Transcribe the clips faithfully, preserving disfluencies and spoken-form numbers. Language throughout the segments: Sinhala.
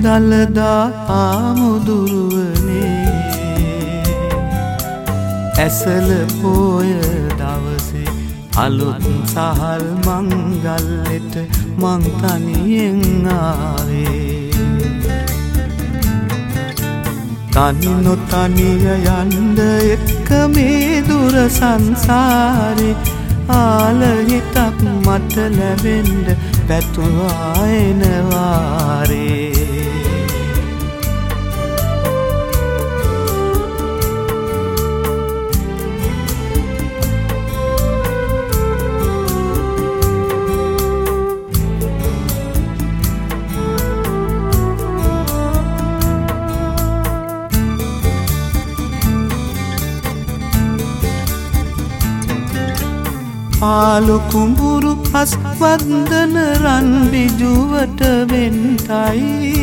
දලදා ආමුදුරුවනේ ඇසල පෝය දවසේ අලුත් සහල් මංගල්ලෙට මං තනියෙන් ආවේ තනි නොතනිය යන්න එක්ක මේ දුර සංසාරේ ආලහිතක් මට ලැබෙන්න පැතුවා එන වාරේ පාලු කුඹුරු අස්වන්දන රන් බිජුවට වෙන්ටයි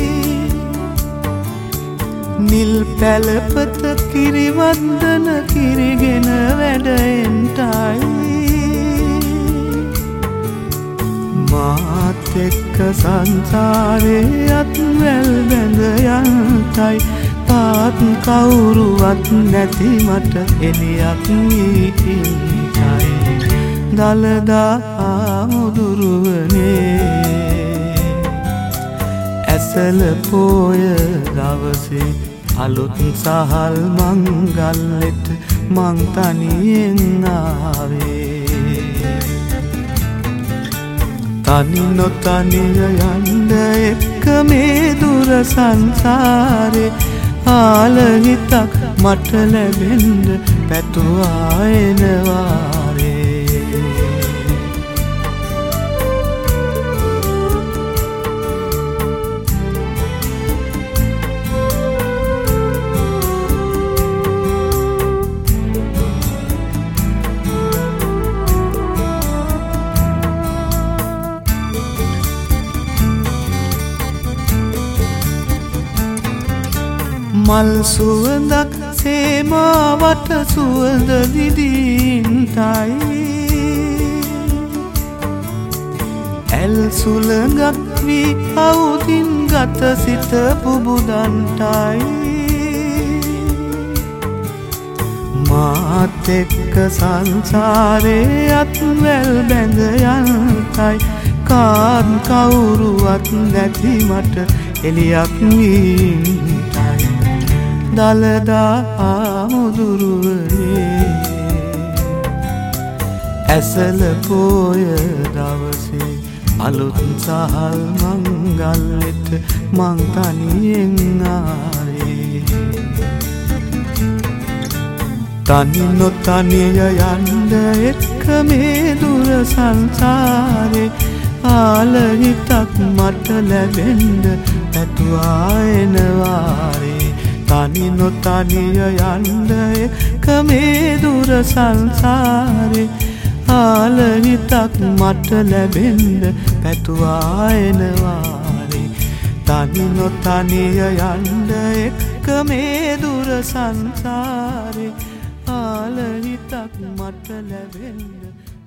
නිල් පැලපත කිරිවන්දන කිරිගෙන වැඩෙන්ටයි මාත් එක්ක සංසාරේ අත්වැල් බැඳ යන්ටයි තාත් කවුරුවත් නැති මට එලියක් වීටින්ටයි දලදා ආමුදුරුවනේ ඇසල පෝය දවසේ අලුත් සහල් මංගල්ලෙට මං තනියෙන් ආවේ තනි නොතනිය යන්න එක්ක මේ දුර සංසාරේ ආලහිතක් මට ලැබෙන්න පැතුවා එන වාරේ මල් සුවඳක් සේමාවට සුවඳ දිදීන්ටයි ඇල් සුළඟක් වී අවුදින් ගත සිත පුබුදන්ටයි මාත් එක්ක සංසාරේ අත්වැල් බැඳ යන්ටයි කාත් කවුරුවත් නැති මට එලියක් වීන්ටයි දලදා ආමුදුරුවනේ ඇසල පෝය දවසේ අලුත් සහල් මංගල්ලෙට මං තනියෙන් ආවේ තනි නොතනිය යන්න එක්ක මේ දුර සංසාරේ ආලහිතක් මට ලැබෙන්න පැතුවා එන වාරේ තනි නොතනිය යන්න එක්ක මේ දුර සංසාරේ ආලහිතක් මට ලැබෙන්න පැතුවා එන වාරේ තනි නොතනිය යන්න එක්ක මේ දුර සංසාරේ ආලහිතක් මට ලැබෙන්න